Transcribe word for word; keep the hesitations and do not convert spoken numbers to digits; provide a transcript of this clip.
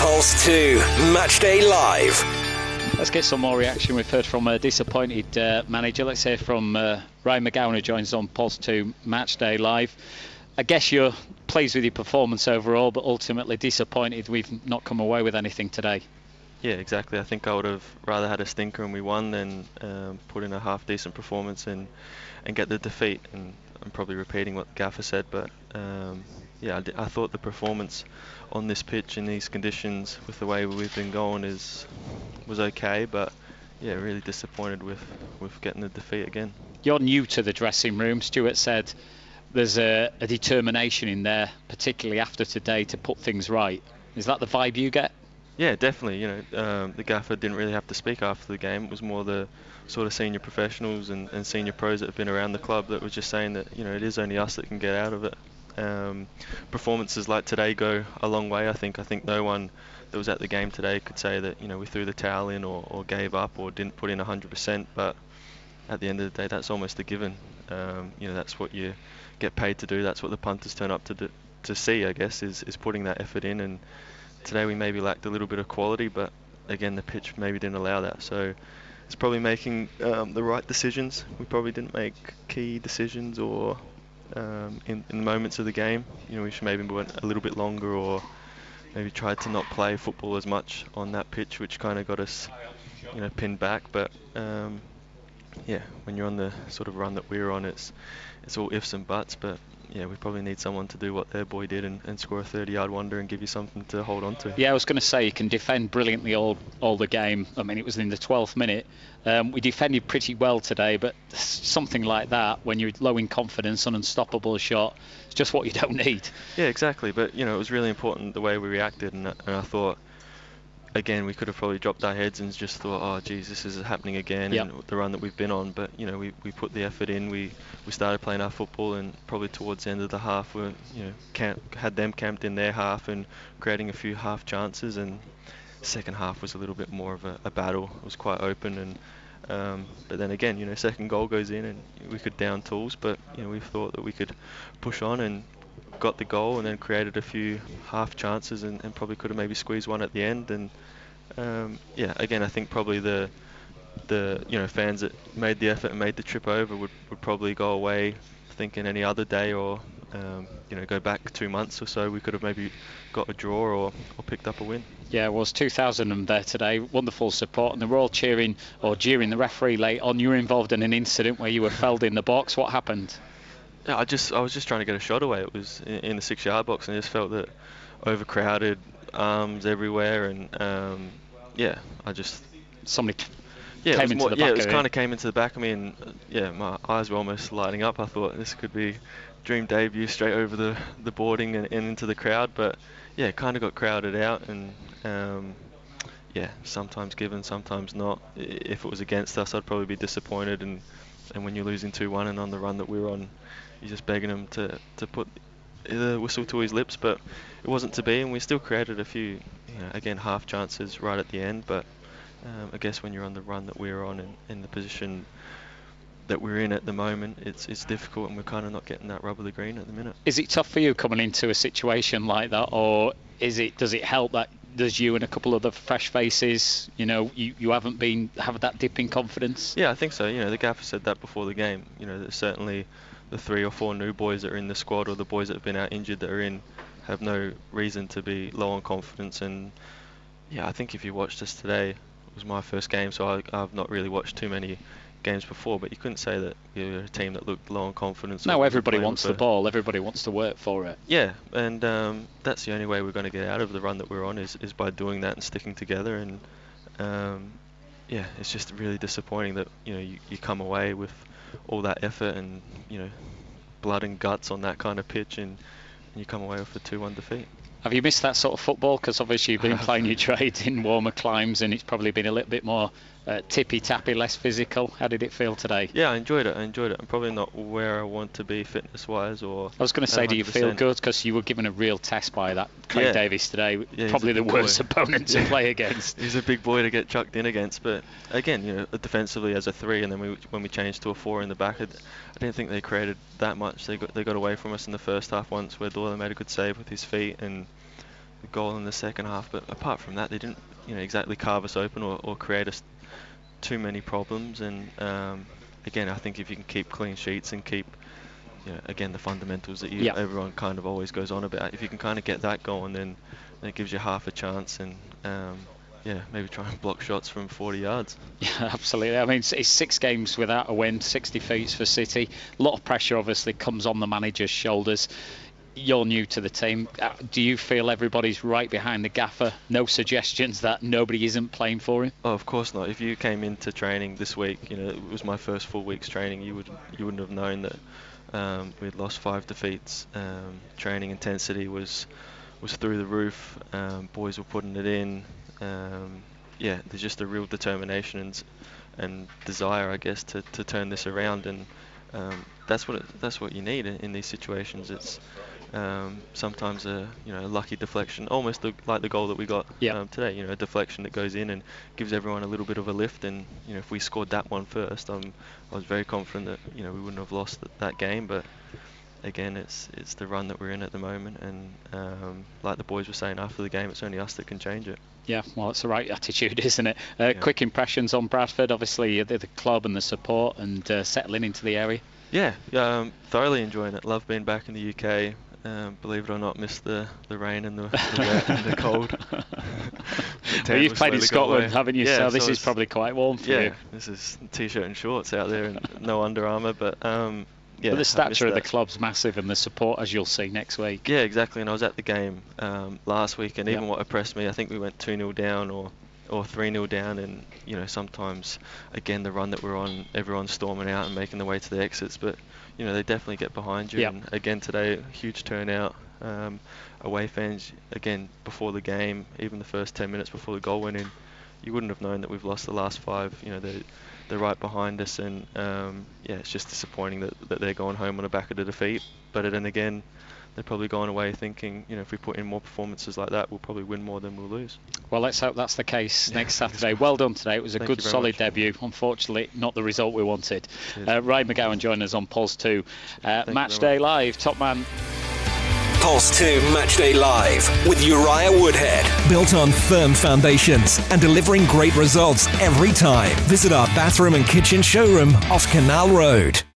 Pulse two, Matchday Live. Let's get some more reaction. We've heard from a disappointed uh, manager. Let's hear from uh, Ryan McGowan, who joins on Pulse two Matchday Live. I guess you're pleased with your performance overall, but ultimately disappointed we've not come away with anything today. Yeah, exactly. I think I would have rather had a stinker and we won than um, put in a half decent performance and and get the defeat. And I'm probably repeating what Gaffer said, but um, yeah, I, d- I thought the performance on this pitch in these conditions, with the way we've been going, is was okay. But yeah, really disappointed with with getting the defeat again. You're new to the dressing room. Stuart said there's a, a determination in there, particularly after today, to put things right. Is that the vibe you get? Yeah, definitely. You know, um, the gaffer didn't really have to speak after the game. It was more the sort of senior professionals and, and senior pros that have been around the club that were just saying that, you know, it is only us that can get out of it. Um, performances like today go a long way. I think. I think no one that was at the game today could say that, you know, we threw the towel in or, or gave up or didn't put in one hundred percent. But at the end of the day, that's almost a given. Um, you know, that's what you get paid to do. That's what the punters turn up to do, to see, I guess, is, is putting that effort in. And today we maybe lacked a little bit of quality, but again, the pitch maybe didn't allow that. So it's probably making um, the right decisions. We probably didn't make key decisions or um, in, in the moments of the game. You know, we should maybe went a little bit longer or maybe tried to not play football as much on that pitch, which kind of got us, you know, pinned back. But um, yeah, when you're on the sort of run that we were on, it's it's all ifs and buts. But yeah, we probably need someone to do what their boy did and, and score a thirty-yard wonder and give you something to hold on to. Yeah, I was going to say, you can defend brilliantly all all the game. I mean, it was in the twelfth minute. Um, we defended pretty well today, but something like that, when you're low in confidence, an unstoppable shot, it's just what you don't need. Yeah, exactly. But, you know, it was really important the way we reacted, and, and I thought, again, we could have probably dropped our heads and just thought, oh, geez, this is happening again, yep. and the run that we've been on. But, you know, we, we put the effort in, we, we started playing our football, and probably towards the end of the half, we you know, camp, had them camped in their half and creating a few half chances. And second half was a little bit more of a, a battle. It was quite open, and um, but then again, you know, second goal goes in and we could down tools, but, you know, we thought that we could push on and got the goal and then created a few half chances and, and probably could have maybe squeezed one at the end. And um, yeah, again, I think probably the the you know fans that made the effort and made the trip over would, would probably go away thinking any other day or um, you know go back two months or so we could have maybe got a draw or, or picked up a win. Yeah, it was two thousand of them there today. Wonderful support, and they were all cheering or jeering the referee late on. You were involved in an incident where you were felled in the box. What happened? Yeah, I just I was just trying to get a shot away. It was in, in the six-yard box, and I just felt that overcrowded, arms everywhere, and um, yeah, I just somebody yeah, came it was into more, the yeah, back it was of kind of came into the back of me, and uh, yeah, my eyes were almost lighting up. I thought this could be dream debut straight over the the boarding and, and into the crowd, but yeah, it kind of got crowded out, and um, yeah, sometimes given, sometimes not. If it was against us, I'd probably be disappointed, and and when you're losing two one and on the run that we were on, you're just begging him to, to put the whistle to his lips, but it wasn't to be, and we still created a few, you know, again, half chances right at the end. But um, I guess when you're on the run that we're on and in the position that we're in at the moment, it's it's difficult, and we're kind of not getting that rub of the green at the minute. Is it tough for you coming into a situation like that, or is it does it help that there's you and a couple of the fresh faces? You know, you, you haven't been have that dip in confidence. Yeah, I think so. You know, the gaffer said that before the game. You know, that certainly the three or four new boys that are in the squad, or the boys that have been out injured that are in, have no reason to be low on confidence. And yeah, I think if you watched us today, it was my first game, so I, I've not really watched too many games before, but you couldn't say that you're a team that looked low on confidence. No, everybody wants the ball, everybody wants to work for it. Yeah, and um, that's the only way we're going to get out of the run that we're on is, is by doing that and sticking together. And um, yeah, it's just really disappointing that, you know, you, you come away with all that effort and, you know, blood and guts on that kind of pitch, and, and you come away with a two one defeat. Have you missed that sort of football? Because obviously you've been playing your trade in warmer climes, and it's probably been a little bit more uh, tippy-tappy, less physical. How did it feel today? Yeah, I enjoyed it. I enjoyed it. I'm probably not where I want to be fitness-wise, or. I was going to say, do you feel good? Because you were given a real test by that Craig yeah. Davies today. Yeah, probably the worst boy. opponent to play against. He's a big boy to get chucked in against, but again, you know, defensively as a three, and then we, when we changed to a four in the back, I didn't think they created that much. They got they got away from us in the first half once, where Doyle made a good save with his feet, and goal in the second half, but apart from that, they didn't, you know, exactly carve us open or, or create us too many problems. And um, again, I think if you can keep clean sheets and keep, you know, again, the fundamentals that you, yeah. everyone kind of always goes on about, if you can kind of get that going, then, then it gives you half a chance. And um, yeah, maybe try and block shots from forty yards. Yeah, absolutely. I mean, it's, it's six games without a win, six defeats for City. A lot of pressure obviously comes on the manager's shoulders. You're new to the team. Uh, do you feel everybody's right behind the gaffer? No suggestions that nobody isn't playing for him? Oh, of course not. If you came into training this week, you know, it was my first full week's training, you would you wouldn't have known that um, we'd lost five defeats. Um, training intensity was was through the roof. Um, boys were putting it in. Um, yeah, there's just a real determination and and desire, I guess, to, to turn this around, and um, that's what it, that's what you need in, in these situations. It's Um, sometimes a you know a lucky deflection, almost the, like the goal that we got yep. um, today. You know, a deflection that goes in and gives everyone a little bit of a lift. And you know, if we scored that one first, um, I was very confident that you know we wouldn't have lost th- that game. But again, it's it's the run that we're in at the moment, and um, like the boys were saying after the game, it's only us that can change it. Yeah, well, it's the right attitude, isn't it? Uh, yeah. Quick impressions on Bradford, obviously the, the club and the support, and uh, settling into the area. Yeah, um, thoroughly enjoying it. Love being back in the U K. Um, believe it or not, missed the, the rain and the, the wet and the cold. the well, you've played in Scotland, haven't you? Yeah, so this so is probably quite warm for yeah, you. This is t-shirt and shorts out there and no Under Armour, but um, yeah. But the stature of the that. club's massive, and the support, as you'll see next week. Yeah, exactly. And I was at the game um, last week, and even yep. what impressed me, I think we went two nil down or or three nil down, and you know sometimes again the run that we're on, everyone's storming out and making their way to the exits, but you know they definitely get behind you. Yep. And again today, huge turnout. Um, away fans, again, before the game, even the first ten minutes before the goal went in, you wouldn't have known that we've lost the last five. You know, they're, they're right behind us, and um, yeah, it's just disappointing that, that they're going home on the back of the defeat. But then again, they're probably going away thinking, you know, if we put in more performances like that, we'll probably win more than we'll lose. Well, let's hope that's the case yeah, next Saturday. Well done today. It was a Thank good, solid much. debut. Unfortunately, not the result we wanted. Uh, Ryan McGowan joining us on Pulse two. Uh, Match Day Live, top man. Pulse two Matchday Live with Uriah Woodhead. Built on firm foundations and delivering great results every time. Visit our bathroom and kitchen showroom off Canal Road.